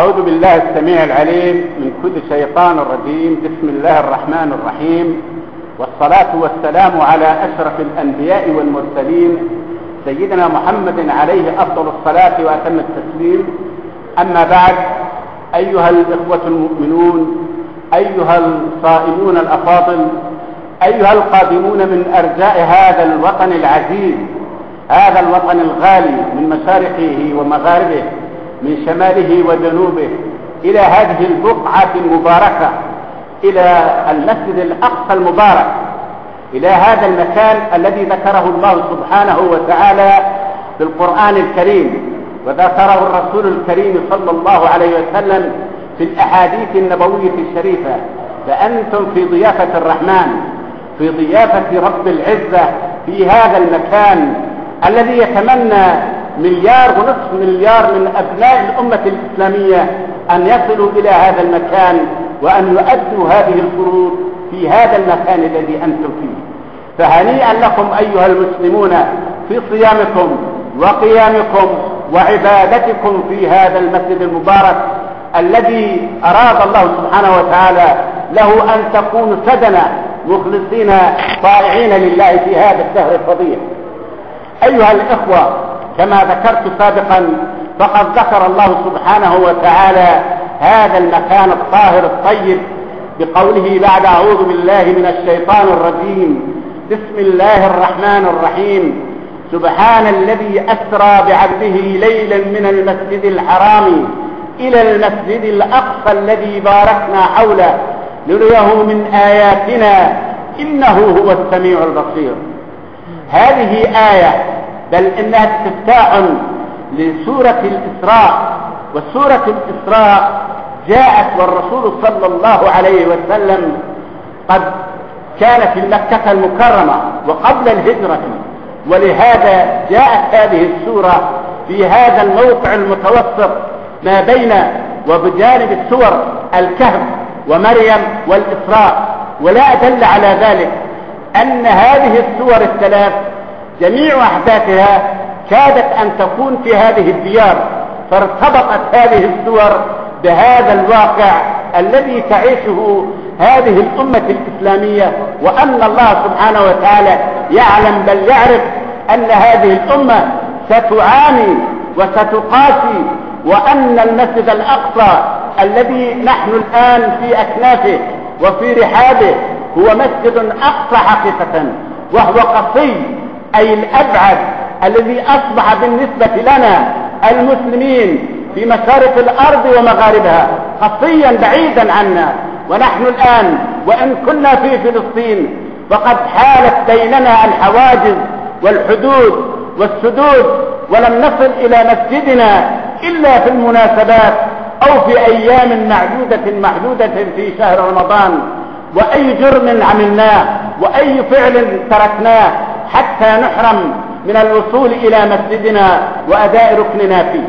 أعوذ بالله السميع العليم من كل شيطان رجيم. بسم الله الرحمن الرحيم، والصلاة والسلام على أشرف الأنبياء والمرسلين سيدنا محمد عليه أفضل الصلاة وأتم التسليم. أما بعد، أيها الإخوة المؤمنون، أيها الصائمون الأفاضل، أيها القادمون من أرجاء هذا الوطن العزيز، هذا الوطن الغالي من مشارقه ومغاربه، من شماله وجنوبه، إلى هذه البقعة المباركة، إلى المسجد الأقصى المبارك، إلى هذا المكان الذي ذكره الله سبحانه وتعالى في القرآن الكريم، وذكره الرسول الكريم صلى الله عليه وسلم في الأحاديث النبوية الشريفة. فأنتم في ضيافة الرحمن، في ضيافة رب العزة، في هذا المكان الذي يتمنى 1.5 مليار من أبناء الأمة الإسلامية أن يصلوا إلى هذا المكان وأن يؤدوا هذه الفروض في هذا المكان الذي أنتم فيه. فهنيئا لكم أيها المسلمون في صيامكم وقيامكم وعبادتكم في هذا المسجد المبارك الذي أراد الله سبحانه وتعالى له أن تكونوا سدنا مخلصين طائعين لله في هذا الشهر الفضيل. أيها الإخوة، كما ذكرت سابقا، فقد ذكر الله سبحانه وتعالى هذا المكان الطاهر الطيب بقوله بعد أعوذ بالله من الشيطان الرجيم: بسم الله الرحمن الرحيم، سبحان الذي أسرى بعبده ليلا من المسجد الحرام إلى المسجد الأقصى الذي باركنا حوله لنريه من آياتنا إنه هو السميع البصير. هذه آية، بل إنها استفتاح لسورة الإسراء، وسورة الإسراء جاءت والرسول صلى الله عليه وسلم قد كان في مكة المكرمة وقبل الهجرة، ولهذا جاءت هذه السورة في هذا الموقع المتوسط ما بين وبجانب السور الكهف ومريم والإسراء. ولا أدل على ذلك أن هذه السور الثلاث جميع أحداثها كادت أن تكون في هذه الديار، فارتبطت هذه السور بهذا الواقع الذي تعيشه هذه الأمة الإسلامية، وأن الله سبحانه وتعالى يعلم بل يعرف أن هذه الأمة ستعاني وستقاسي، وأن المسجد الأقصى الذي نحن الآن في أكنافه وفي رحابه هو مسجد أقصى حقيقة، وهو قصي أي الأبعد الذي أصبح بالنسبة لنا المسلمين في مشارق الأرض ومغاربها قصيا بعيدا عنا. ونحن الآن وإن كنا في فلسطين فقد حالت بيننا الحواجز والحدود والسدود، ولم نصل إلى مسجدنا إلا في المناسبات أو في أيام معدودة في شهر رمضان. وأي جرم عملناه وأي فعل تركناه حتى نحرم من الوصول إلى مسجدنا وأداء ركننا فيه.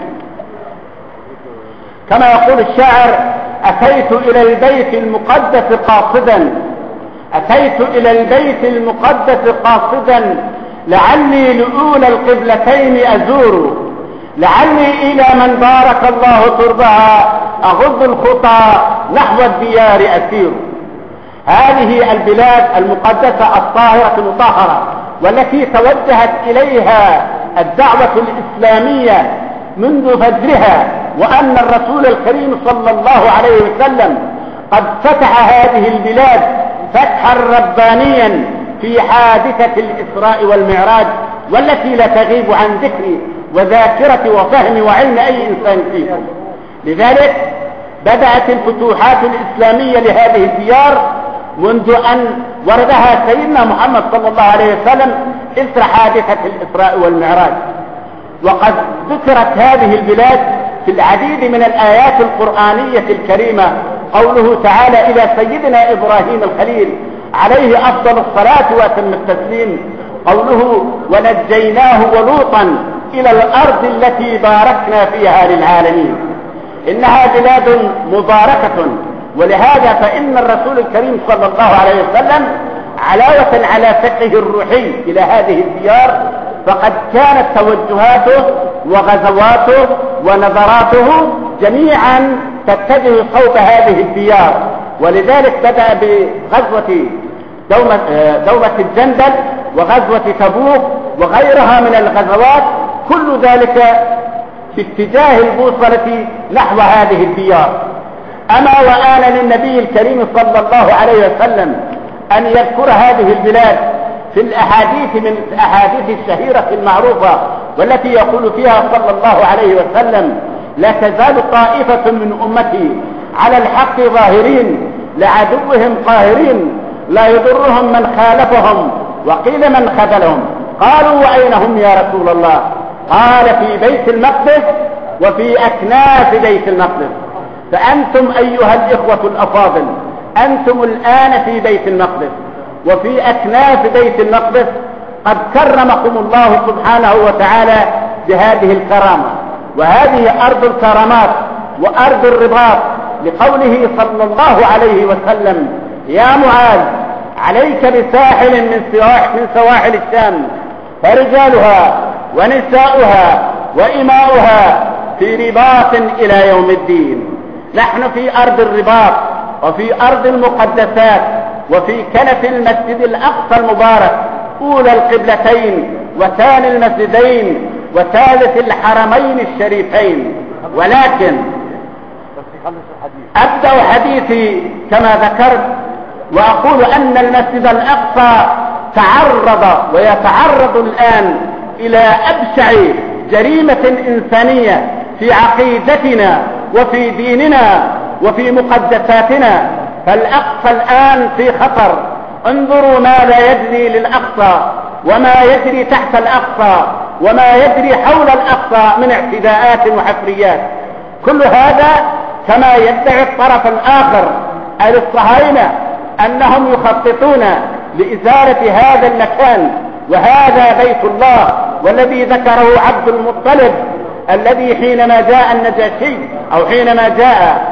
كما يقول الشاعر: أتيت إلى البيت المقدس قاصدا، أتيت إلى البيت المقدس قاصدا، لعلي لأولى القبلتين أزور، لعلي إلى من بارك الله تربها أغض الخطى نحو الديار أسير. هذه البلاد المقدسة الطاهرة المطهرة، والتي توجهت إليها الدعوة الإسلامية منذ فجرها، وأن الرسول الكريم صلى الله عليه وسلم قد فتح هذه البلاد فتحا ربانيا في حادثة الإسراء والمعراج، والتي لا تغيب عن ذكر وذاكرة وفهم وعلم أي إنسان فيكم. لذلك بدأت الفتوحات الإسلامية لهذه الديار منذ أن وردها سيدنا محمد صلى الله عليه وسلم إثر حادثة الإسراء والمعراج. وقد ذكرت هذه البلاد في العديد من الآيات القرآنية الكريمة. قوله تعالى إلى سيدنا إبراهيم الخليل عليه أفضل الصلاة وأتم التسليم، قوله: ونجيناه ولوطا إلى الأرض التي باركنا فيها للعالمين. إنها بلاد مباركة، ولهذا فإن الرسول الكريم صلى الله عليه وسلم علاوة على فقهه الروحي إلى هذه الديار، فقد كانت توجهاته وغزواته ونظراته جميعا تتجه صوب هذه الديار. ولذلك بدأ بغزوة دومة الجندل وغزوة تبوك وغيرها من الغزوات، كل ذلك في اتجاه البوصلة نحو هذه الديار. أما وآن للنبي الكريم صلى الله عليه وسلم أن يذكر هذه البلاد في الأحاديث من الأحاديث الشهيرة المعروفة، والتي يقول فيها صلى الله عليه وسلم: لا تزال طائفة من أمتي على الحق ظاهرين لعدوهم قاهرين لا يضرهم من خالفهم وقيل من خذلهم. قالوا: وأين هم يا رسول الله؟ قال: في بيت المقدس وفي أكناف بيت المقدس. فأنتم أيها الإخوة الأفاضل أنتم الآن في بيت المقدس وفي أكناف بيت المقدس، قد كرمكم الله سبحانه وتعالى بهذه الكرامة، وهذه أرض الكرامات وأرض الرباط، لقوله صلى الله عليه وسلم: يا معاذ عليك بساحل من سواحل الشام، فرجالها ونساؤها وإماؤها في رباط إلى يوم الدين. نحن في أرض الرباط وفي أرض المقدسات وفي كنف المسجد الأقصى المبارك، أولى القبلتين وثاني المسجدين وثالث الحرمين الشريفين. ولكن أبدأ حديثي كما ذكرت وأقول أن المسجد الأقصى تعرض ويتعرض الآن إلى أبشع جريمة إنسانية في عقيدتنا وفي ديننا وفي مقدساتنا. فالأقصى الآن في خطر. انظروا ماذا يجري للأقصى وما يجري تحت الأقصى وما يجري حول الأقصى من اعتداءات وحفريات. كل هذا كما يدعي الطرف الآخر أي الصهاينة أنهم يخططون لإزالة هذا المكان، وهذا بيت الله، والذي ذكره عبد المطلب الذي حينما جاء النجاشي أو حينما جاء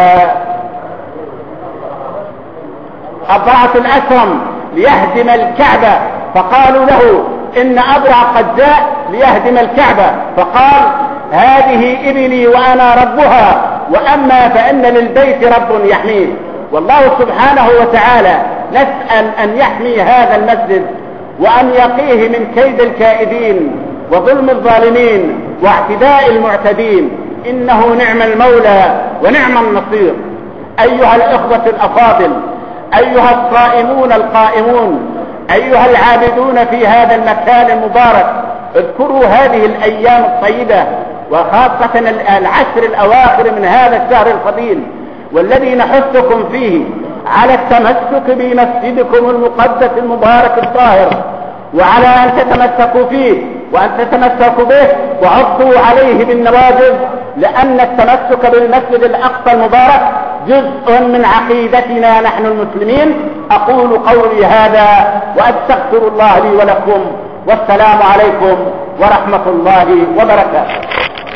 أبرعة الأسرم ليهدم الكعبة، فقالوا له إن أبرع قد جاء ليهدم الكعبة، فقال: هذه إبلي وأنا ربها، وأما فإن للبيت رب يحميه. والله سبحانه وتعالى نسأل أن يحمي هذا المسجد وأن يقيه من كيد الكائدين وظلم الظالمين واعتداء المعتدين، إنه نعم المولى ونعم النصير. أيها الإخوة الأفاضل، أيها الصائمون القائمون، أيها العابدون في هذا المكان المبارك، اذكروا هذه الأيام الطيبة وخاصة العشر الأواخر من هذا الشهر الفضيل، والذي نحثكم فيه على التمسك بمسجدكم المقدس المبارك الطاهر، وعلى أن تتمسكوا فيه وأن تتمسكوا به وعضوا عليه بالنواجذ، لأن التمسك بالمسجد الأقصى المبارك جزء من عقيدتنا نحن المسلمين. أقول قولي هذا وأستغفر الله لي ولكم، والسلام عليكم ورحمة الله وبركاته.